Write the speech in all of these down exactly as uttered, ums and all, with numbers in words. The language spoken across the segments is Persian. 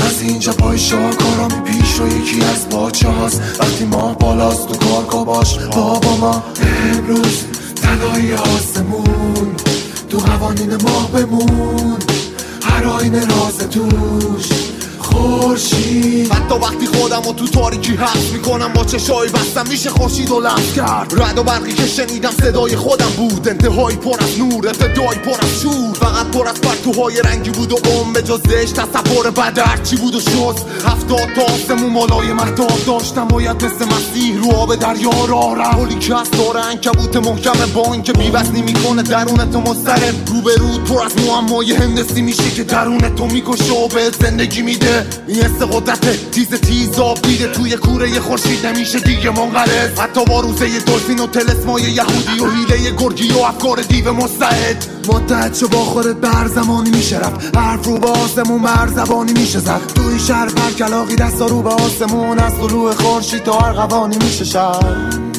از اینجا پای شاهکارا پیش رو یکی از باچه هاست. وقتی ماه بالاست تو کارگاه باش بابا ما امروز تنهایی آسمون تو قوانین ماه بمون، هر آینه راز توش خورشید. حتی وقتی خودم رو تو تاریکی حس میکنم با چشای بستم میشه خورشید و لمس کرد. رد و برقی که شنیدم صدای خودم بود، انتهایی پر از نور، ابتدایی پر از شور. فقط پر از پرتوهای رنگی بود و عمر به جز زشت تصور بد هرچی بود و شد. هفتاد تا آسمون مالای مهتاب داشتم، باید مثل مسیح رو آب دریا راه رفت. پلی که از داره عنکبوت محکم بان که بی‌وزنی میکنه درونتو مضطرب. روبرود پر از معمای هندسی میشه که درونتو میکشه و به زندگی میده. این حس قدرت تیز تیز آب دیده توی کوره خورشید نمیشه دیگه منقرض. حتی با روزه دلفین و تلسمای یهودی و حیله گرگی و افکار دیو مستعد. متحد شو با خودت به هر زمانی میشه رفت، حرف رو به آسمون به هر زبانی میشه زد. تو این شهر پر کلاقی دستا رو به آسمون، از طلوع خورشید تا هر قوانی میشه شهر.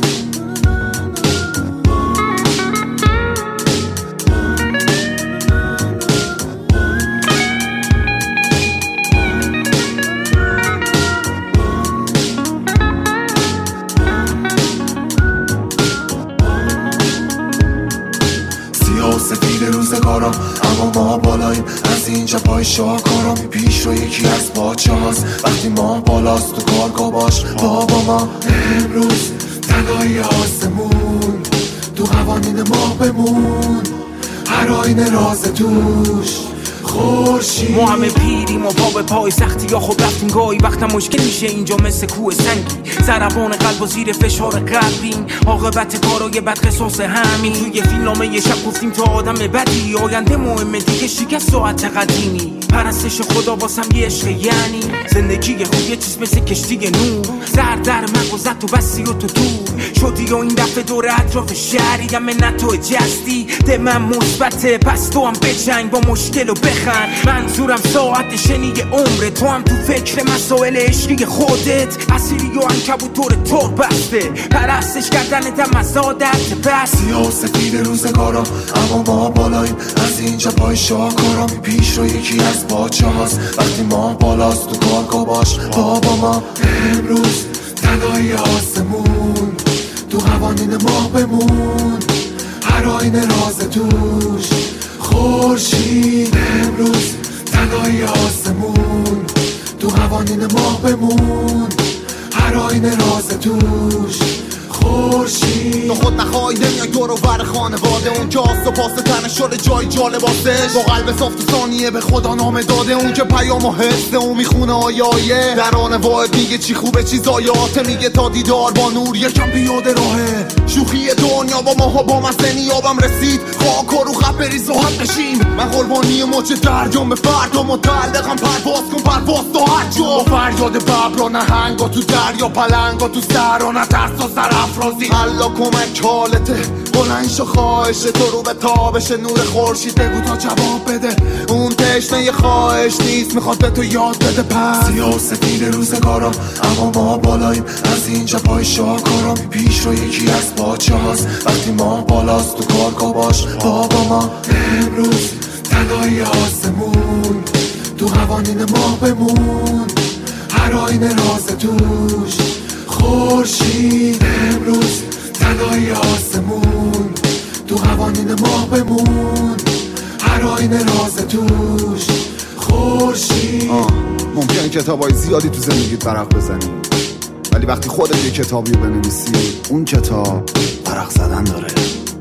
سفید روزگارا اما ما بالاییم، از اینجا پای شاهکارا پیش رو یکی از باچه هاست. وقتی ما بالاست تو کارگاه باش بابا ما امروز تنهایی آسمون تو قوانین ما بمون، هر آینه راز توش خورشید. ما همه پیریم و پا به پای سختی یا خود رفتیم گاهی وقتا مشکل میشه اینجا مثل کوه سنگی. ضربان قلب و زیر فشار قلبین، عاقبت کارای بد قصاص همین. توی فیلمنامه یه شب گفتیم تا آدم بدی آینده مهمه دیگه شکست ساعت قدیمی. پرستش خدا واسم یه عشق یعنی زندگی خوب یه چیز مثل کشتی نور. زر در مغزت و بسی و تو تو شدی و این دفعه دور اطراف شهری هم نه تو جستی. ده من مثبته پس تو هم بجنگ با مشکل و بخند. منظورم ساعت شنی عمره، تو هم تو فکر مسائل عشقی خودت اسیری و عنکبوتور تو بسته. پرستش کردن دم از عادت بس. سیاه و سفید روزگارا اما ما بالاییم، از اینجا پای شاهکارا پیش رو یکی از باچه هاست. وقتی ما بالاست تو کارگاه باش بابا ما امروز تنهایی آسمون تو قوانین ما بمون، هر آینه راز توش خورشید. امروز تنهایی آسمون تو قوانین ما بمون، هر آینه راز توش خورشید. تو خود نخوای نمیای دور و بر خانواده اون که آس و پاس تنه شده جای جالباتش. با قلب صاف تو ثانیه به خدا نامه داده اون که پیام و حسه اون میخونه آیایه. در آن واحد میگه چی خوبه چی زایاته، میگه تا دیدار با نور یکم بیاده راهه. شوخی دنیا با ماها با مزه نیابم رسید، خاک و رو خط بریز و حد نشیم. من قربانی موج درجام به فردا متعلقم، پرواز کن پرواز تا هر جا. با فریاد ببر و نهنگا تو دریا پلنگا تو سر و نترس و سرافرازی. الله کمک حالته بلند شو خواهش تو رو به تابش نور خورشید. بگو تا جواب بده اون تشنه خواهش نیست میخواد به تو یاد بده. پس سیاه و سفید روزگارا اما ما بالاییم، از اینجا پای شاهکارا پیش رو یکی از باچه هاست. وقتی ما بالاست تو کارگاه باش بابا ما امروز تنهایی آسمون تو قوانین ما بمون، هر آینه راز توش خورشید. امروز تنهایی آسمون تو قوانین ما بمون، هر آینه راز توش خورشید. ممکنه کتابای زیادی تو زندگیت ورق بزنی، ولی وقتی خودت یه کتابی رو بنویسی اون کتاب ورق زدن داره.